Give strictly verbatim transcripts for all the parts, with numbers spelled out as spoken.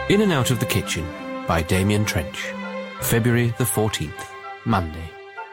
In and Out of the Kitchen by Damien Trench. February the fourteenth, Monday.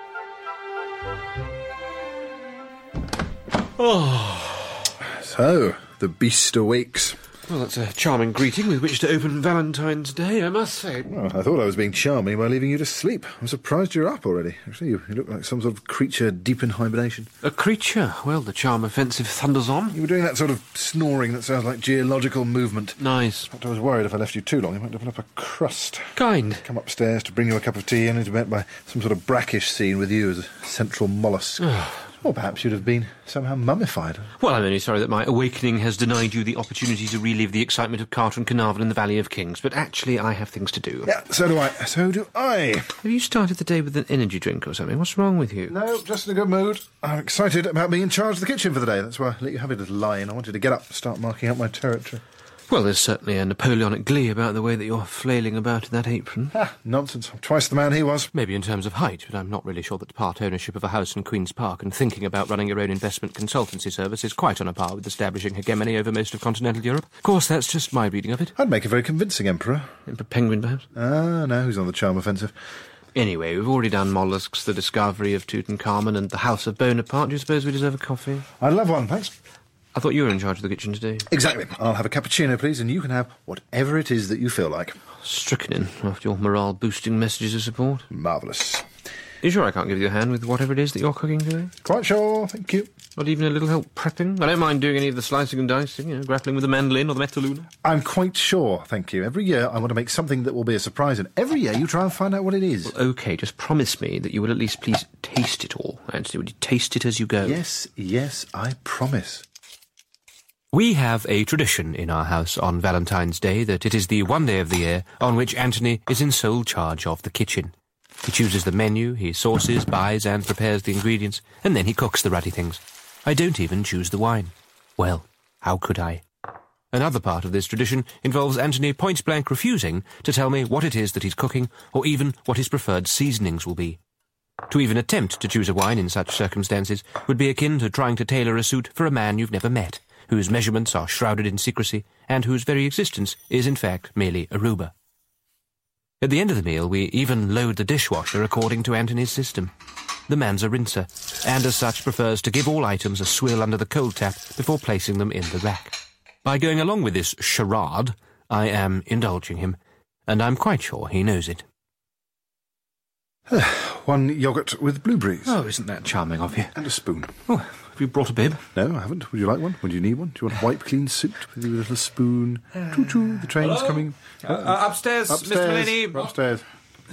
Oh. So, the beast awakes. Well, that's a charming greeting with which to open Valentine's Day, I must say. Well, I thought I was being charming by leaving you to sleep. I'm surprised you're up already. Actually, you, you look like some sort of creature deep in hibernation. A creature? Well, the charm offensive thunders on. You were doing that sort of snoring that sounds like geological movement. Nice. In fact, I was worried if I left you too long, you might develop a crust. Kind. Come upstairs to bring you a cup of tea, only to be met by some sort of brackish scene with you as a central mollusk. Or perhaps you'd have been somehow mummified. Well, I'm only sorry that my awakening has denied you the opportunity to relive the excitement of Carter and Carnarvon in the Valley of Kings, but actually I have things to do. Yeah, so do I. So do I. Have you started the day with an energy drink or something? What's wrong with you? No, just in a good mood. I'm excited about being in charge of the kitchen for the day. That's why I let you have a little lie-in. I wanted to get up and start marking out my territory. Well, there's certainly a Napoleonic glee about the way that you're flailing about in that apron. Ah, nonsense. I'm twice the man he was. Maybe in terms of height, but I'm not really sure that part ownership of a house in Queen's Park and thinking about running your own investment consultancy service is quite on a par with establishing hegemony over most of continental Europe. Of course, that's just my reading of it. I'd make a very convincing emperor. A penguin, perhaps? Ah, no, who's on the charm offensive? Anyway, we've already done mollusks, the discovery of Tutankhamun, and the House of Bonaparte. Do you suppose we deserve a coffee? I'd love one, thanks. I thought you were in charge of the kitchen today. Exactly. I'll have a cappuccino, please, and you can have whatever it is that you feel like. Strychnine, after your morale-boosting messages of support. Marvellous. Are you sure I can't give you a hand with whatever it is that you're cooking today? Quite sure, thank you. Not even a little help prepping? I don't mind doing any of the slicing and dicing, you know, grappling with the mandolin or the metaluna. I'm quite sure, thank you. Every year I want to make something that will be a surprise, and every year you try and find out what it is. Well, OK, just promise me that you will at least please taste it all. Anthony, would you taste it as you go? Yes, yes, I promise. We have a tradition in our house on Valentine's Day that it is the one day of the year on which Anthony is in sole charge of the kitchen. He chooses the menu, he sources, buys and prepares the ingredients, and then he cooks the ruddy things. I don't even choose the wine. Well, how could I? Another part of this tradition involves Anthony point-blank refusing to tell me what it is that he's cooking, or even what his preferred seasonings will be. To even attempt to choose a wine in such circumstances would be akin to trying to tailor a suit for a man you've never met, whose measurements are shrouded in secrecy, and whose very existence is in fact merely a rubor. At the end of the meal, we even load the dishwasher according to Anthony's system. The man's a rinser, and as such prefers to give all items a swill under the cold tap before placing them in the rack. By going along with this charade, I am indulging him, and I'm quite sure he knows it. One yoghurt with blueberries. Oh, isn't that charming of you? And a spoon. Oh, have you brought a bib? No, I haven't. Would you like one? Would you need one? Do you want wipe clean suit with your little spoon? Choo-choo, the train's Hello? coming. Uh, uh, upstairs, Upstairs, Mister Mullany. We're upstairs.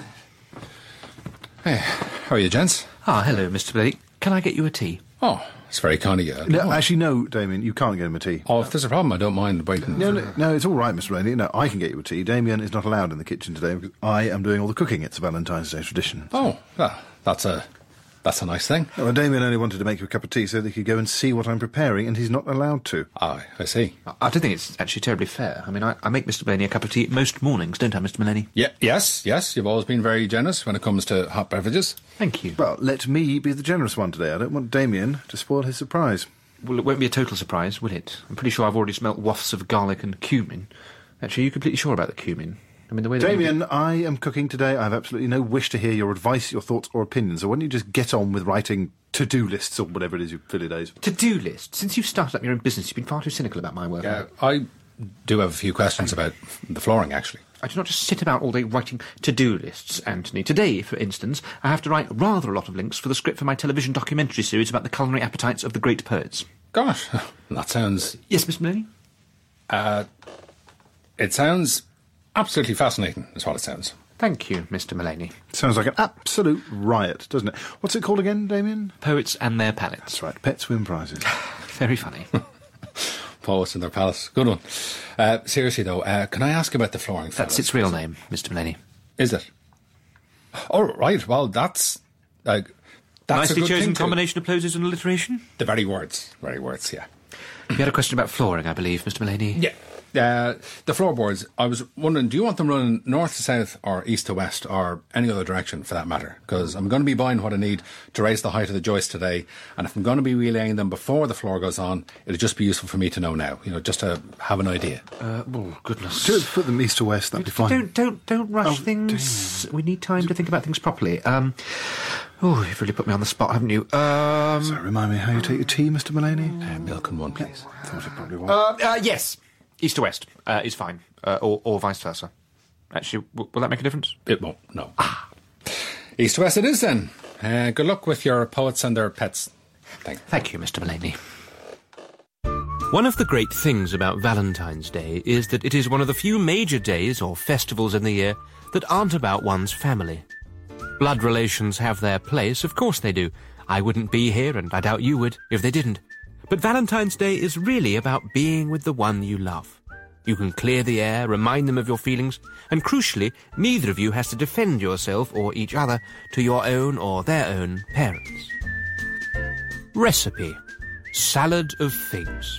Hey, how are you, gents? Ah, hello, Mister Blake. Can I get you a tea? Oh, it's very kind of you. No, actually, no, Damien, you can't get him a tea. Oh, if there's a problem, I don't mind waiting. No, no, no, it's all right, Mister Rainey. No, I can get you a tea. Damien is not allowed in the kitchen today because I am doing all the cooking. It's a Valentine's Day tradition. Oh, well, that's a that's a nice thing. Well, Damien only wanted to make you a cup of tea so that he could go and see what I'm preparing, and he's not allowed to. Ah, I see. I don't think it's actually terribly fair. I mean, I, I make Mister Mullany a cup of tea most mornings, don't I, Mister Mullany? Yeah, yes, yes. You've always been very generous when it comes to hot beverages. Thank you. Well, let me be the generous one today. I don't want Damien to spoil his surprise. Well, it won't be a total surprise, will it? I'm pretty sure I've already smelt wafts of garlic and cumin. Actually, are you completely sure about the cumin? I mean, the way that Damien, I am cooking today. I have absolutely no wish to hear your advice, your thoughts, or opinions. So why don't you just get on with writing to-do lists or whatever it is you fill your days? To-do list? Since you've started up your own business, you've been far too cynical about my work. Yeah, I do have a few questions about the flooring, actually. I do not just sit about all day writing to-do lists, Anthony. Today, for instance, I have to write rather a lot of links for the script for my television documentary series about the culinary appetites of the great poets. Gosh, that sounds... Yes, Mister Mullany? Uh, it sounds absolutely fascinating, is what it sounds. Thank you, Mister Mullany. Sounds like an absolute riot, doesn't it? What's it called again, Damien? Poets and their palates. That's right, pets win prizes. Very funny. Poets in their palace. Good one. Uh, seriously, though, uh, can I ask about the flooring? That's its real name, Mister Mullany. Is it? Oh, right. Well, that's... Uh, that's Nicely a good chosen thing to- combination of plosives and alliteration. The very words. Very words, yeah. You had a question about flooring, I believe, Mister Mullany. Yeah. Uh, the floorboards, I was wondering, do you want them running north to south or east to west or any other direction for that matter? Because I'm going to be buying what I need to raise the height of the joist today, and if I'm going to be relaying them before the floor goes on, it'll just be useful for me to know now, you know, just to have an idea. Uh, oh, goodness. Just put them east to west, that'd be fine. Don't, don't, don't rush Oh, things. We need time to think about things properly. Um, oh, you've really put me on the spot, haven't you? Um, So remind me how you take your tea, Mister Mullaney? Uh, milk and one, please. I thought it probably was. uh, uh, yes. East to west uh, is fine, uh, or, or vice versa. Actually, w- will that make a difference? It won't, no. Ah. East to west it is then. Uh, good luck with your poets and their pets. Thank you. Thank you, Mister Mullaney. One of the great things about Valentine's Day is that it is one of the few major days or festivals in the year that aren't about one's family. Blood relations have their place, of course they do. I wouldn't be here, and I doubt you would, if they didn't. But Valentine's Day is really about being with the one you love. You can clear the air, remind them of your feelings, and crucially, neither of you has to defend yourself or each other to your own or their own parents. Recipe: salad of figs.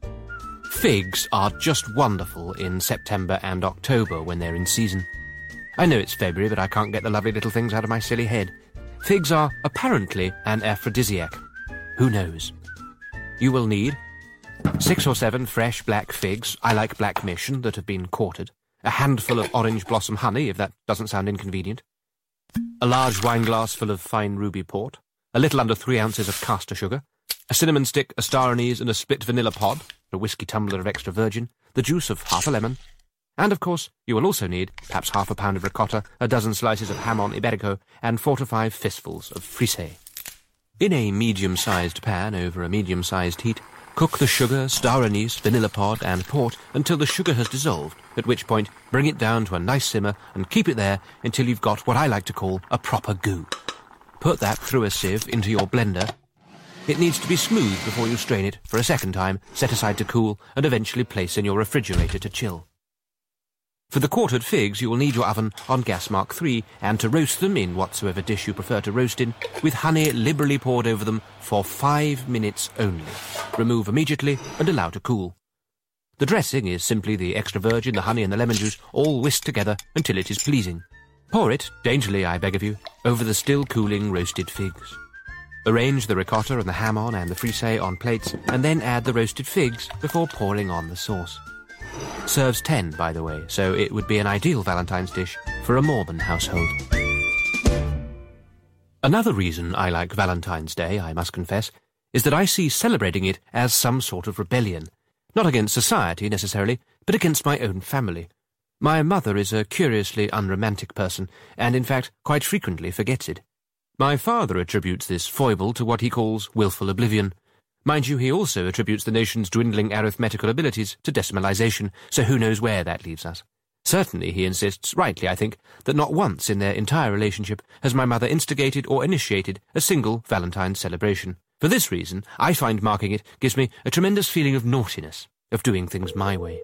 Figs are just wonderful in September and October when they're in season. I know it's February, but I can't get the lovely little things out of my silly head. Figs are apparently an aphrodisiac. Who knows? You will need six or seven fresh black figs, I like Black Mission, that have been quartered, a handful of orange blossom honey, if that doesn't sound inconvenient, a large wineglass full of fine ruby port, a little under three ounces of caster sugar, a cinnamon stick, a star anise, and a split vanilla pod, a whiskey tumbler of extra virgin, the juice of half a lemon, and, of course, you will also need perhaps half a pound of ricotta, a dozen slices of ham on Iberico, and four to five fistfuls of frisée. In a medium-sized pan over a medium-sized heat, cook the sugar, star anise, vanilla pod, and port until the sugar has dissolved, at which point bring it down to a nice simmer and keep it there until you've got what I like to call a proper goo. Put that through a sieve into your blender. It needs to be smooth before you strain it for a second time, set aside to cool, and eventually place in your refrigerator to chill. For the quartered figs, you will need your oven on gas mark three, and to roast them in whatsoever dish you prefer to roast in, with honey liberally poured over them for five minutes only. Remove immediately and allow to cool. The dressing is simply the extra virgin, the honey and the lemon juice, all whisked together until it is pleasing. Pour it, daintily I beg of you, over the still cooling roasted figs. Arrange the ricotta and the ham on and the frisée on plates, and then add the roasted figs before pouring on the sauce. Serves ten, by the way, so it would be an ideal Valentine's dish for a Mormon household. Another reason I like Valentine's Day, I must confess, is that I see celebrating it as some sort of rebellion. Not against society, necessarily, but against my own family. My mother is a curiously unromantic person, and in fact quite frequently forgets it. My father attributes this foible to what he calls willful oblivion. Mind you, he also attributes the nation's dwindling arithmetical abilities to decimalisation, so who knows where that leaves us. Certainly, he insists, rightly I think, that not once in their entire relationship has my mother instigated or initiated a single Valentine's celebration. For this reason, I find marking it gives me a tremendous feeling of naughtiness, of doing things my way.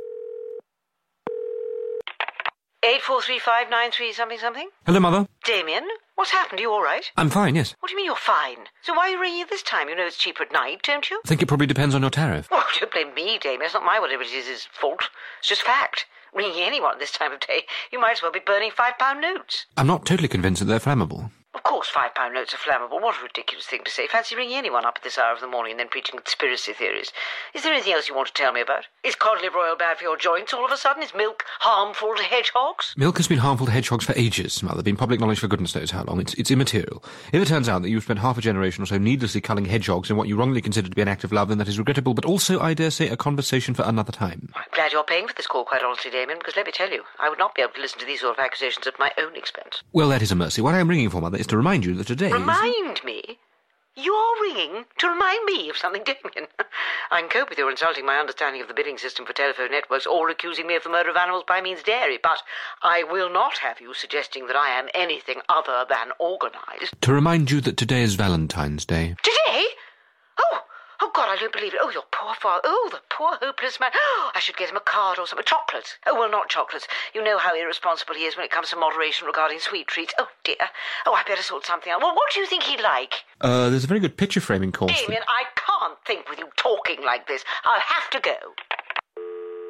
eight four three five nine three something something? Hello, Mother. Damien? What's happened? Are you all right? I'm fine, yes. What do you mean you're fine? So why are you ringing at this time? You know it's cheaper at night, don't you? I think it probably depends on your tariff. Oh, don't blame me, Damien. It's not my whatever it is is fault. It's just fact. Ringing anyone at this time of day, you might as well be burning five-pound notes. I'm not totally convinced that they're flammable. Of course five-pound notes are flammable. What a ridiculous thing to say. Fancy ringing anyone up at this hour of the morning and then preaching conspiracy theories. Is there anything else you want to tell me about? Is cod liver oil bad for your joints all of a sudden? Is milk harmful to hedgehogs? Milk has been harmful to hedgehogs for ages, Mother. Been public knowledge for goodness knows how long. It's, it's immaterial. If it turns out that you've spent half a generation or so needlessly culling hedgehogs in what you wrongly consider to be an act of love, then that is regrettable, but also, I dare say, a conversation for another time. I'm glad you're paying for this call, quite honestly, Damien, because let me tell you, I would not be able to listen to these sort of accusations at my own expense. Well, that is a mercy. What I am ringing for, Mother, is to remind you that today Remind me? You're ringing to remind me of something, Damien. I can cope with your insulting my understanding of the bidding system for telephone networks or accusing me of the murder of animals by means dairy, but I will not have you suggesting that I am anything other than organised. To remind you that today is Valentine's Day. Today? Oh, oh God, I don't believe it. Oh, your poor father. Oh, the poor hopeless man. Oh, I should get him a card or something. Chocolates. Oh, well, not chocolates. You know how irresponsible he is when it comes to moderation regarding sweet treats. Oh, dear. Oh, I better sort something out. Well, what do you think he'd like? Uh, there's a very good picture framing course. Damien, I can't think with you talking like this. I'll have to go.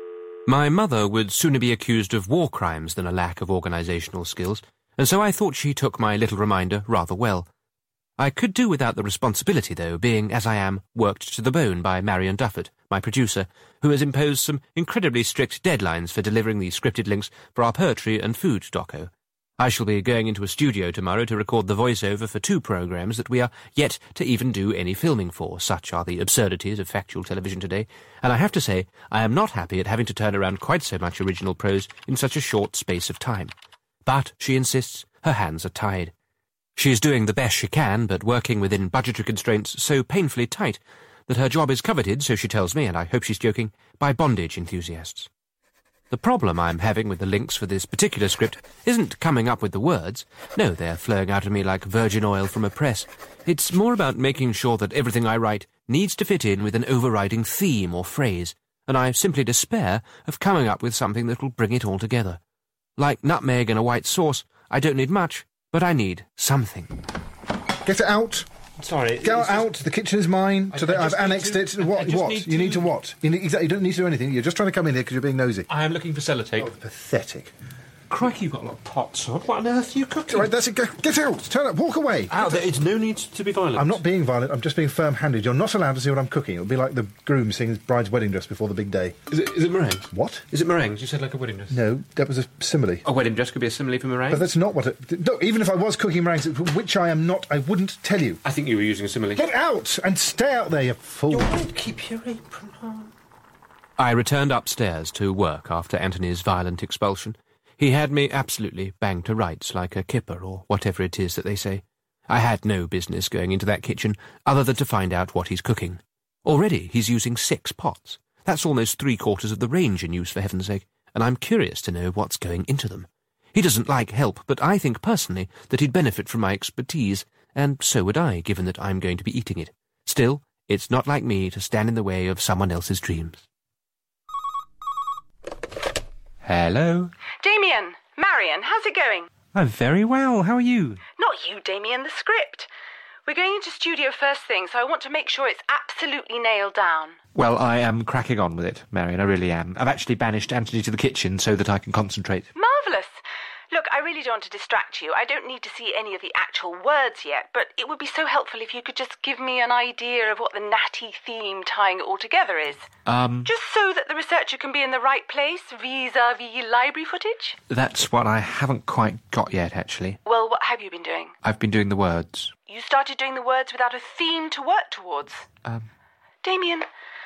My mother would sooner be accused of war crimes than a lack of organisational skills, and so I thought she took my little reminder rather well. I could do without the responsibility, though, being, as I am, worked to the bone by Marion Dufford, my producer, who has imposed some incredibly strict deadlines for delivering the scripted links for our poetry and food doco. I shall be going into a studio tomorrow to record the voiceover for two programmes that we are yet to even do any filming for. Such are the absurdities of factual television today, and I have to say I am not happy at having to turn around quite so much original prose in such a short space of time. But, she insists, her hands are tied. She is doing the best she can, but working within budgetary constraints so painfully tight that her job is coveted, so she tells me, and I hope she's joking, by bondage enthusiasts. The problem I'm having with the links for this particular script isn't coming up with the words. No, they're flowing out of me like virgin oil from a press. It's more about making sure that everything I write needs to fit in with an overriding theme or phrase, and I simply despair of coming up with something that'll bring it all together. Like nutmeg and a white sauce, I don't need much, but I need something. Get it out. Sorry. Go out. The kitchen is mine. I- Today I I've just need annexed to- it. I- What? I just what? need You need to to- what? You need, exactly. You don't need to do anything. You're just trying to come in here because you're being nosy. I am looking for sellotape. Oh, pathetic. Crikey, you've got a lot of pots on. What on earth are you cooking? Right, that's it. Go, get out. Turn up. Walk away. Out there, it's no need to be violent. I'm not being violent. I'm just being firm-handed. You're not allowed to see what I'm cooking. It'll be like the groom seeing his bride's wedding dress before the big day. Is it, is it meringue? What? Is it meringue? You said like a wedding dress. No, that was a simile. A wedding dress could be a simile for meringue. But that's not what it... No, even if I was cooking meringues, which I am not, I wouldn't tell you. I think you were using a simile. Get out and stay out there, you fool. Keep your apron on. I returned upstairs to work after Anthony's violent expulsion. He had me absolutely banged to rights like a kipper or whatever it is that they say. I had no business going into that kitchen other than to find out what he's cooking. Already he's using six pots. That's almost three-quarters of the range in use, for heaven's sake, and I'm curious to know what's going into them. He doesn't like help, but I think personally that he'd benefit from my expertise, and so would I, given that I'm going to be eating it. Still, it's not like me to stand in the way of someone else's dreams. Hello? Damien, Marion, how's it going? I'm very well. How are you? Not you, Damien, the script. We're going into studio first thing, so I want to make sure it's absolutely nailed down. Well, I am cracking on with it, Marion, I really am. I've actually banished Anthony to the kitchen so that I can concentrate. Marvellous. Look, I really don't want to distract you. I don't need to see any of the actual words yet, but it would be so helpful if you could just give me an idea of what the natty theme tying it all together is. Um, Just so that the researcher can be in the right place vis-a-vis library footage. that's what I haven't quite got yet, actually. Well, what have you been doing? I've been doing the words. You started doing the words without a theme to work towards. Um, Damien,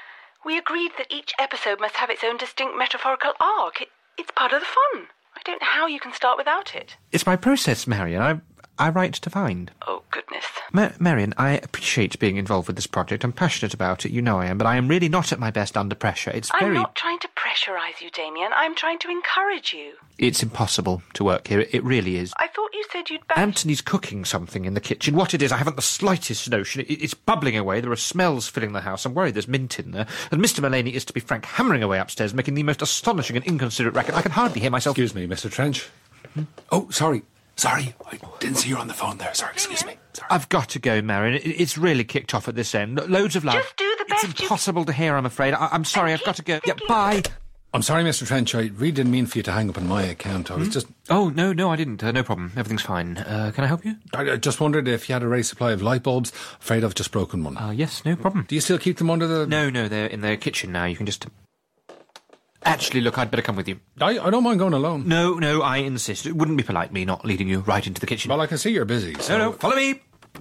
we agreed that each episode must have its own distinct metaphorical arc. It, it's part of the fun. I don't know how you can start without it. it's my process, Marion. I, I write to find. Oh, goodness. Ma- Marion, I appreciate being involved with this project. I'm passionate about it, you know I am, but I am really not at my best under pressure. It's I'm very... not trying to pressurise you, Damien. I'm trying to encourage you. It's impossible to work here. It, it really is. I thought you said you'd back... Anthony's cooking something in the kitchen. What it is, I haven't the slightest notion. It, it's bubbling away. There are smells filling the house. I'm worried there's mint in there. And Mister Mullaney is, to be frank, hammering away upstairs, making the most astonishing and inconsiderate racket. I can hardly hear myself... Excuse me, Mister Trench. Oh, sorry. Sorry. I didn't see you on the phone there. Sorry, excuse me. Sorry. I've got to go, Marion. It, it's really kicked off at this end. Lo- Loads of love. Just do the best It's you- impossible to hear, I'm afraid. I- I'm sorry, I've got to go. Yeah, thinking- bye. I'm sorry, Mister Trench. I really didn't mean for you to hang up on my account. I was just... Oh, no, no, I didn't. Uh, no problem. Everything's fine. Uh, can I help you? I I just wondered if you had a ready supply of light bulbs. Afraid I've just broken one. Uh, yes, no problem. Do you still keep them under the... No, no, they're in the kitchen now. You can just... Actually, look, I'd better come with you. I, I don't mind going alone. No, no, I insist. It wouldn't be polite me not leading you right into the kitchen. Well, I can see you're busy, so... No, no, follow me.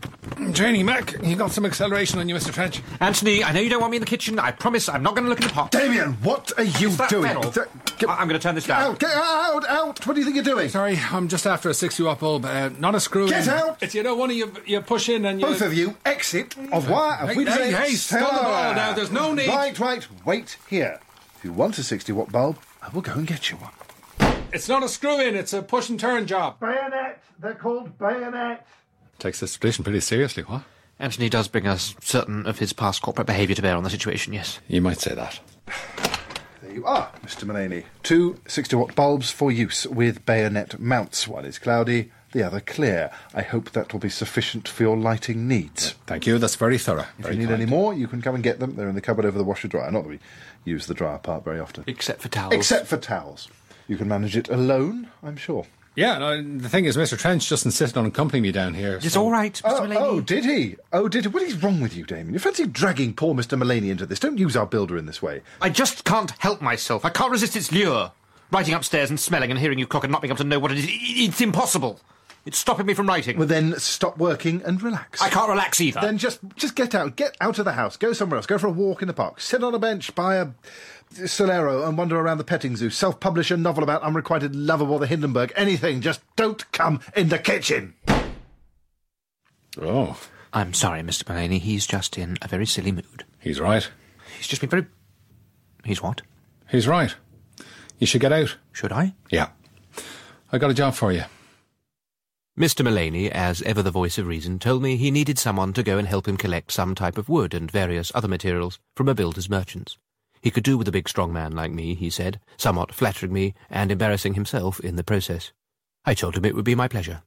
Janie Mac, you got some acceleration on you, Mister Trench. Anthony, I know you don't want me in the kitchen. I promise I'm not going to look in the pot. Damien, what are you Is that doing? fennel? Th- get- I- I'm going to turn this down. Out, get out, out! What do you think you're doing? Sorry, I'm just after a sixty watt bulb, uh, not a screw Get in. out! It's, you know, one of you, you push in and you... Both of you, exit of wire. Hey, We hey, say hey, stop the ball now, there's no need. Right, right, wait here. If you want a sixty watt bulb, I will go and get you one. It's not a screw in, it's a push and turn job. Bayonet! They're called bayonets. Takes this tradition pretty seriously, what? Anthony does bring us certain of his past corporate behaviour to bear on the situation, yes. You might say that. There you are, Mister Mullaney. Two sixty watt bulbs for use with bayonet mounts. One is cloudy, the other clear. I hope that will be sufficient for your lighting needs. Thank you, that's very thorough. If very you need kind. any more, you can come and get them. They're in the cupboard over the washer dryer. Not that we use the dryer part very often. Except for towels. Except for towels. You can manage it alone, I'm sure. Yeah, no, the thing is, Mister Trench just insisted on accompanying me down here. It's so- all right, Mister Oh, Mulaney. oh, did he? Oh, did he? What is wrong with you, Damien? You fancy dragging poor Mister Mulaney into this? Don't use our builder in this way. I just can't help myself. I can't resist its lure. Writing upstairs and smelling and hearing you cook and not being able to know what it is, it's impossible. It's stopping me from writing. Well, then stop working and relax. I can't relax either. Then just just get out. Get out of the house. Go somewhere else. Go for a walk in the park. Sit on a bench by a Solero and wander around the petting zoo. Self-publish a novel about unrequited love aboard the Hindenburg. Anything. Just don't come in the kitchen. Oh, I'm sorry, Mister Mulaney. He's just in a very silly mood. he's right. He's just been very... He's what? He's right. You should get out. Should I? Yeah. I got a job for you. Mister Mulaney, as ever the voice of reason, told me he needed someone to go and help him collect some type of wood and various other materials from a builder's merchants. He could do with a big strong man like me, he said, somewhat flattering me and embarrassing himself in the process. I told him it would be my pleasure.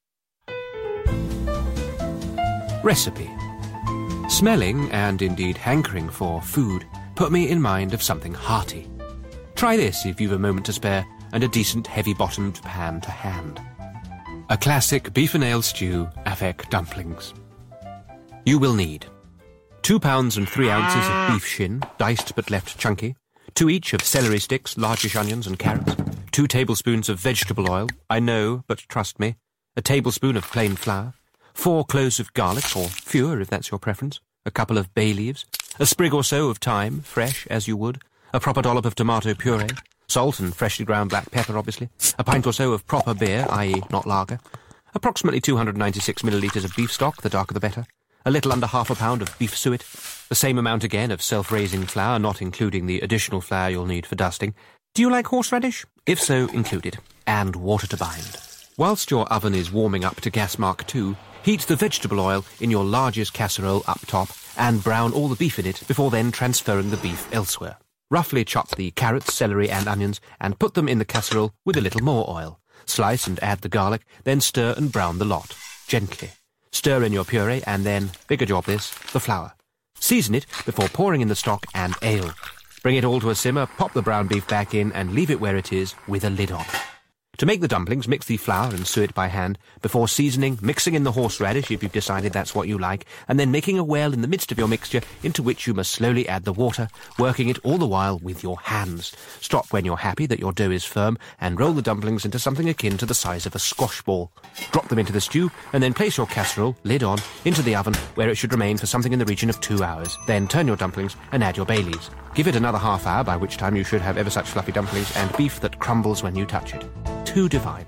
Recipe. Smelling, and indeed hankering for, food put me in mind of something hearty. Try this if you've a moment to spare and a decent heavy-bottomed pan to hand. A classic beef and ale stew avec dumplings. You will need two pounds and three ounces of beef shin, diced but left chunky, two each of celery sticks, largish onions and carrots, two tablespoons of vegetable oil, I know, but trust me, a tablespoon of plain flour, four cloves of garlic, or fewer if that's your preference, a couple of bay leaves, a sprig or so of thyme, fresh as you would, a proper dollop of tomato puree, salt and freshly ground black pepper, obviously, a pint or so of proper beer, that is not lager, approximately two hundred ninety-six millilitres of beef stock, the darker the better, a little under half a pound of beef suet, the same amount again of self-raising flour, not including the additional flour you'll need for dusting. Do you like horseradish? If so, included. And water to bind. Whilst your oven is warming up to gas mark two, heat the vegetable oil in your largest casserole up top and brown all the beef in it before then transferring the beef elsewhere. Roughly chop the carrots, celery and onions and put them in the casserole with a little more oil. Slice and add the garlic, then stir and brown the lot, gently. Stir in your puree and then, bigger job this, the flour. Season it before pouring in the stock and ale. Bring it all to a simmer, pop the brown beef back in and leave it where it is with a lid on. To make the dumplings, mix the flour and suet by hand, before seasoning, mixing in the horseradish if you've decided that's what you like, and then making a well in the midst of your mixture into which you must slowly add the water, working it all the while with your hands. Stop when you're happy that your dough is firm, and roll the dumplings into something akin to the size of a squash ball. Drop them into the stew, and then place your casserole, lid on, into the oven, where it should remain for something in the region of two hours. Then turn your dumplings and add your bay leaves. Give it another half hour, by which time you should have ever such fluffy dumplings and beef that crumbles when you touch it. Too divine.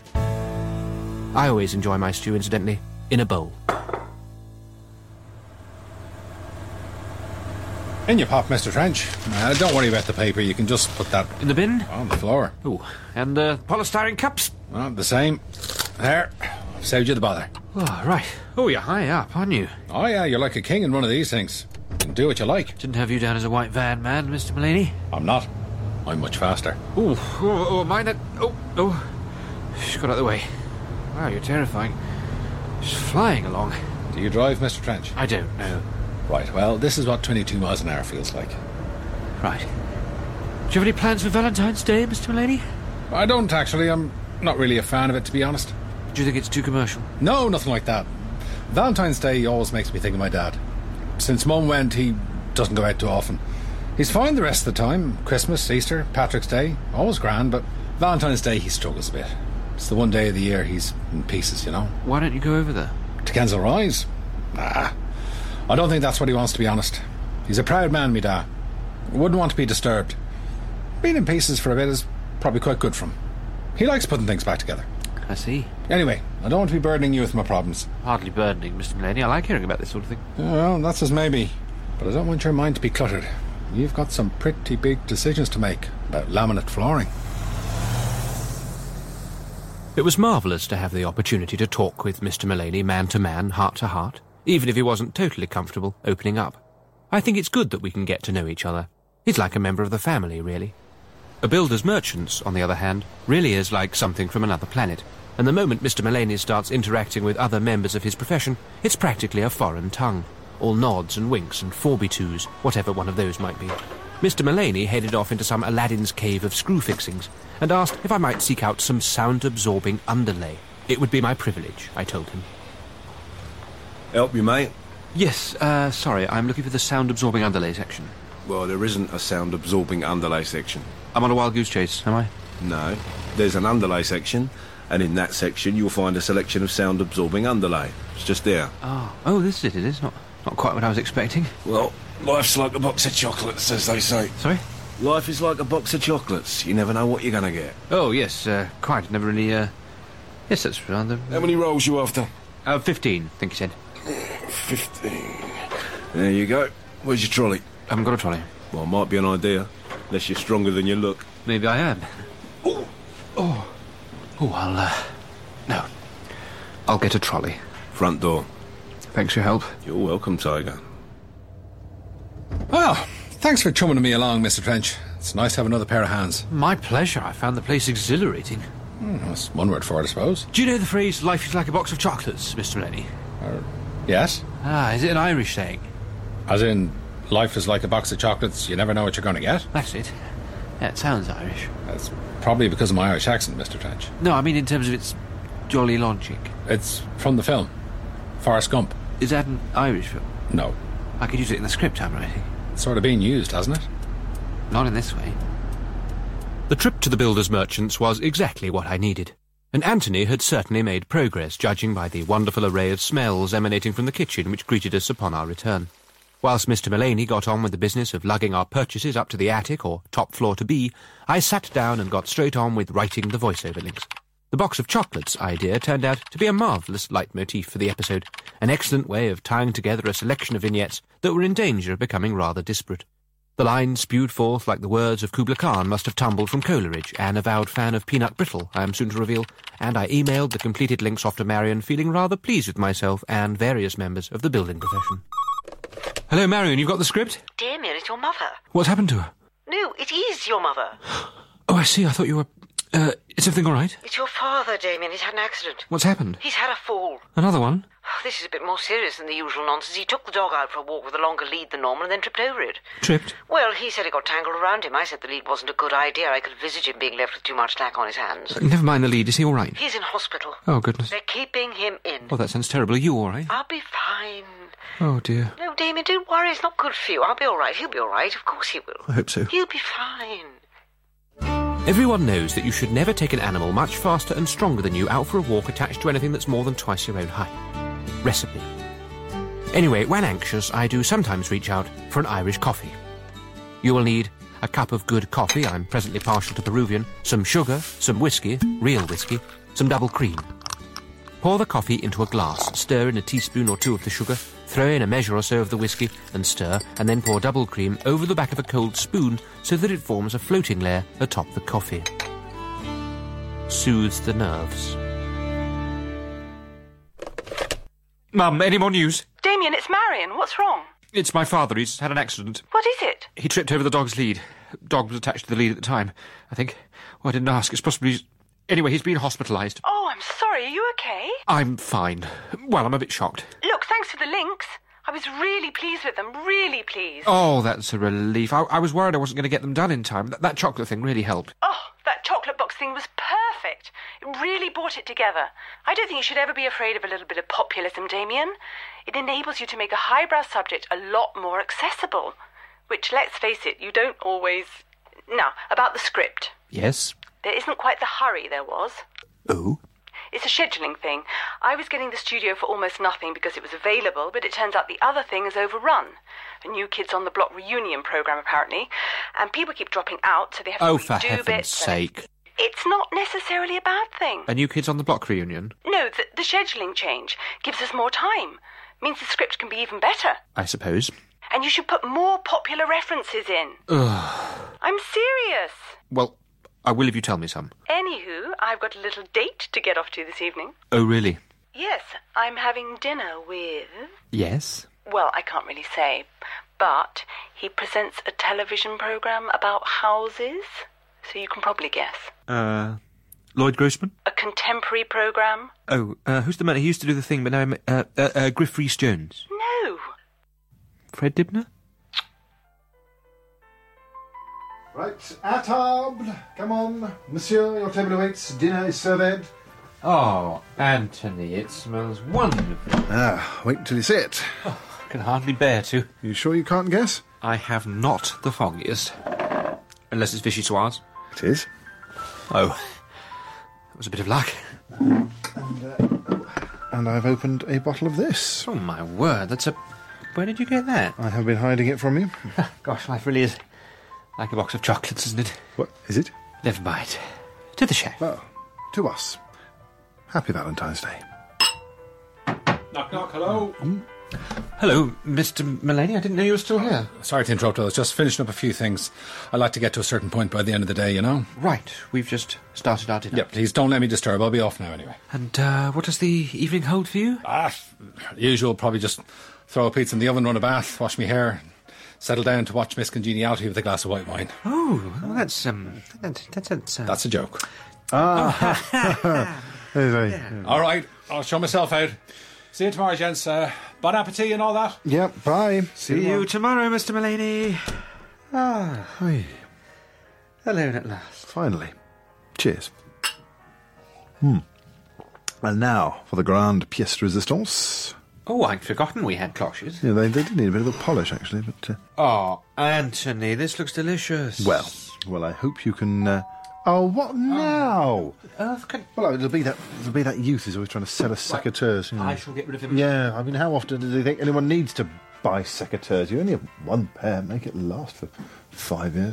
I always enjoy my stew, incidentally, in a bowl. In you pop, Mister Trench. Uh, don't worry about the paper, you can just put that In the bin? on the floor. Oh, and uh, polystyrene cups? Well, the same. There. Saved you the bother. Oh, right. Oh, you're high up, aren't you? Oh, yeah, you're like a king in one of these things. You can do what you like. Didn't have you down as a white van man, Mister Mulaney. I'm not. I'm much faster. Oh, oh, oh, mind that. Oh, oh. She's got out of the way. Wow, you're terrifying. She's flying along. Do you drive, Mister Trench? I don't know. Right, well, this is what twenty-two miles an hour feels like. Right. Do you have any plans for Valentine's Day, Mister Mulaney? I don't, actually. I'm not really a fan of it, to be honest. Do you think it's too commercial? No, nothing like that. Valentine's Day always makes me think of my dad. Since Mum went, he doesn't go out too often. He's fine the rest of the time. Christmas, Easter, Patrick's Day, always grand, but Valentine's Day he struggles a bit. It's the one day of the year he's in pieces, you know. Why don't you go over there? To Kensal Rise? Nah. I don't think that's what he wants, to be honest. He's a proud man, me da. Wouldn't want to be disturbed. Being in pieces for a bit is probably quite good for him. He likes putting things back together. I see. Anyway, I don't want to be burdening you with my problems. Hardly burdening, Mister Mulaney. I like hearing about this sort of thing. Well, that's as maybe. But I don't want your mind to be cluttered. You've got some pretty big decisions to make about laminate flooring. It was marvellous to have the opportunity to talk with Mister Mulaney man to man, heart to heart, even if he wasn't totally comfortable opening up. I think it's good that we can get to know each other. He's like a member of the family, really. A builder's merchant, on the other hand, really is like something from another planet, and the moment Mister Mulaney starts interacting with other members of his profession, it's practically a foreign tongue. all nods and winks and four-by-twos, whatever one of those might be. Mister Mullaney headed off into some Aladdin's cave of screw fixings and asked if I might seek out some sound-absorbing underlay. It would be my privilege, I told him. Help you, mate? Yes, uh, sorry, I'm looking for the sound-absorbing underlay section. Well, there isn't a sound-absorbing underlay section. I'm on a wild goose chase, am I? No. There's an underlay section, and in that section you'll find a selection of sound-absorbing underlay. It's just there. Oh, oh, this is it, it is. Not, not quite what I was expecting. Well, life's like a box of chocolates, as they say. Sorry? Life is like a box of chocolates. You never know what you're going to get. Oh, yes, uh, quite. Never really, uh... Yes, that's rather... How many rolls you after? Uh, fifteen, I think he said. Fifteen. There you go. Where's your trolley? I haven't got a trolley. Well, might be an idea. Unless you're stronger than you look. Maybe I am. Oh. Oh. Oh, I'll, uh... No. I'll get a trolley. Front door. Thanks for your help. You're welcome, Tiger. Well, thanks for chumming me along, Mister Trench. It's nice to have another pair of hands. My pleasure. I found the place exhilarating. Hmm, that's one word for it, I suppose. Do you know the phrase, life is like a box of chocolates, Mister Lenny? Uh, yes? Ah, is it an Irish saying? As in, life is like a box of chocolates, you never know what you're going to get? That's it. Yeah, it sounds Irish. That's probably because of my Irish accent, Mister Trench. No, I mean in terms of its jolly logic. It's from the film. Forrest Gump. Is that an Irish film? No. I could use it in the script I'm writing. It's sort of being used, hasn't it? Not in this way. The trip to the builder's merchants was exactly what I needed. And Anthony had certainly made progress, judging by the wonderful array of smells emanating from the kitchen which greeted us upon our return. Whilst Mister Mullaney got on with the business of lugging our purchases up to the attic or top floor to be, I sat down and got straight on with writing the voiceover links. The box of chocolates idea turned out to be a marvellous leitmotif for the episode, an excellent way of tying together a selection of vignettes that were in danger of becoming rather disparate. The lines spewed forth like the words of Kubla Khan must have tumbled from Coleridge, an avowed fan of peanut brittle, I am soon to reveal, and I emailed the completed links off to Marion, feeling rather pleased with myself and various members of the building profession. Hello, Marion, you've got the script? Damien, it's your mother. What's happened to her? No, it is your mother. Oh, I see, I thought you were... Uh, is everything all right? It's your father, Damien. He's had an accident. What's happened? He's had a fall. Another one? This is a bit more serious than the usual nonsense. He took the dog out for a walk with a longer lead than normal and then tripped over it. Tripped? Well, he said it got tangled around him. I said the lead wasn't a good idea. I could envisage him being left with too much slack on his hands. Uh, never mind the lead. Is he all right? He's in hospital. Oh, goodness. They're keeping him in. Oh, that sounds terrible. Are you all right? I'll be fine. Oh, dear. No, Damien, don't worry. It's not good for you. I'll be all right. He'll be all right. Of course he will. I hope so. He'll be fine. Everyone knows that you should never take an animal much faster and stronger than you out for a walk attached to anything that's more than twice your own height. Recipe. Anyway, when anxious, I do sometimes reach out for an Irish coffee. You will need a cup of good coffee, I'm presently partial to Peruvian, some sugar, some whiskey, real whiskey, some double cream. Pour the coffee into a glass, stir in a teaspoon or two of the sugar, throw in a measure or so of the whiskey and stir, and then pour double cream over the back of a cold spoon so that it forms a floating layer atop the coffee. Soothes the nerves. Mum, any more news? Damien, it's Marion. What's wrong? It's my father. He's had an accident. What is it? He tripped over the dog's lead. Dog was attached to the lead at the time, I think. Oh, I didn't ask. It's possibly... Anyway, he's been hospitalised. Oh, I'm sorry. Are you okay? I'm fine. Well, I'm a bit shocked. Look, thanks for the links. I was really pleased with them. Really pleased. Oh, that's a relief. I, I was worried I wasn't going to get them done in time. That, that chocolate thing really helped. Oh, that chocolate box thing was perfect. It really brought it together. I don't think you should ever be afraid of a little bit of populism, Damien. It enables you to make a highbrow subject a lot more accessible. Which, let's face it, you don't always... Now, about the script. Yes? There isn't quite the hurry there was. Oh? It's a scheduling thing. I was getting the studio for almost nothing because it was available, but it turns out the other thing is overrun. A New Kids on the Block reunion programme, apparently. And people keep dropping out, so they have to oh, redo for heaven's bits. sake. It's not necessarily a bad thing. A New Kids on the Block reunion? No, the, the scheduling change gives us more time. Means the script can be even better. I suppose. And you should put more popular references in. Ugh. I'm serious. Well, I will if you tell me some. Anywho, I've got a little date to get off to this evening. Oh, really? Yes, I'm having dinner with... Yes? Well, I can't really say, but he presents a television programme about houses, so you can probably guess. Uh, Lloyd Grossman? A contemporary programme? Oh, uh, who's the man? He used to do the thing, but now I'm... Uh, uh, uh, Griff Rhys-Jones. No. Fred Dibner? Right, à table. Come on, monsieur, your table awaits. Dinner is served. Oh, Anthony, it smells wonderful. Ah, wait till you see it. I can hardly bear to. You sure you can't guess? I have not the foggiest. Unless it's vichyssoise. It is. Oh, that was a bit of luck. And, uh, and I've opened a bottle of this. Oh, my word, that's a... Where did you get that? I have been hiding it from you. Gosh, life really is like a box of chocolates, isn't it? What is it? Never mind. To the chef. Well, to us. Happy Valentine's Day. Knock, knock, hello. Hello, Mister Mullaney. I didn't know you were still here. Sorry to interrupt, I was just finishing up a few things. I like to get to a certain point by the end of the day, you know? Right, we've just started our dinner. Yeah, please don't let me disturb. I'll be off now anyway. And uh, what does the evening hold for you? Ah, usual, probably just throw a pizza in the oven, run a bath, wash my hair, settle down to watch Miss Congeniality with a glass of white wine. Oh, well, that's, um, that, that's... That's, uh... That's a joke. Ah. yeah. All right, I'll show myself out. See you tomorrow, gents. Uh, bon appetit and all that. Yep, bye. See you tomorrow, Mister Mullaney. Ah, Hey, alone at last. finally. Cheers. Hmm. And now for the grande pièce de résistance. Oh, I'd forgotten we had cloches. Yeah, they, they did need a bit of a polish, actually, but... Uh, Oh, Anthony, this looks delicious. well, well, I hope you can... Uh, oh, what now? Earth can... Well, it'll be that it'll be that youth who's always trying to sell us secateurs. you know. I shall get rid of him. Yeah, I mean, how often do they think anyone needs to buy secateurs? You only have one pair. Make it last for five years.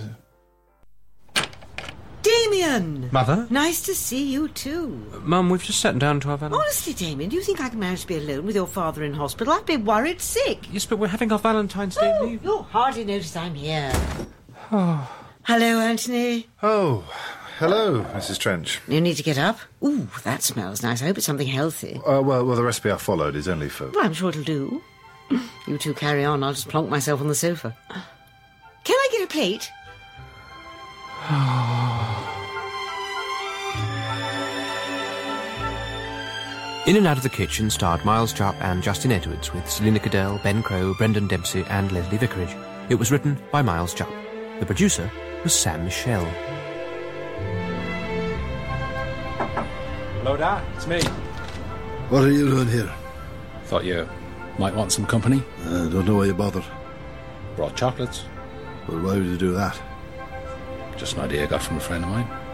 Damien! Mother? Nice to see you too. Mum, we've just sat down to our Valentine. Honestly, Damien, do you think I can manage to be alone with your father in hospital? I'd be worried sick. Yes, but we're having our Valentine's Day Oh, leave. you'll hardly notice I'm here. Hello, Anthony. Oh, hello, Missus Trench. No need to get up. Ooh, that smells nice. I hope it's something healthy. Uh, well, well, the recipe I followed is only for... Well, I'm sure it'll do. You two carry on. I'll just plonk myself on the sofa. Can I get a plate? In and Out of the Kitchen starred Miles Jupp and Justin Edwards with Selina Cadell, Ben Crowe, Brendan Dempsey and Leslie Vicarage. It was written by Miles Jupp. The producer was Sam Michelle. Hello, Dad. It's me. What are you doing here? Thought you might want some company. I don't know why you bothered. Brought chocolates. Well, why would you do that? Just an idea I got from a friend of mine.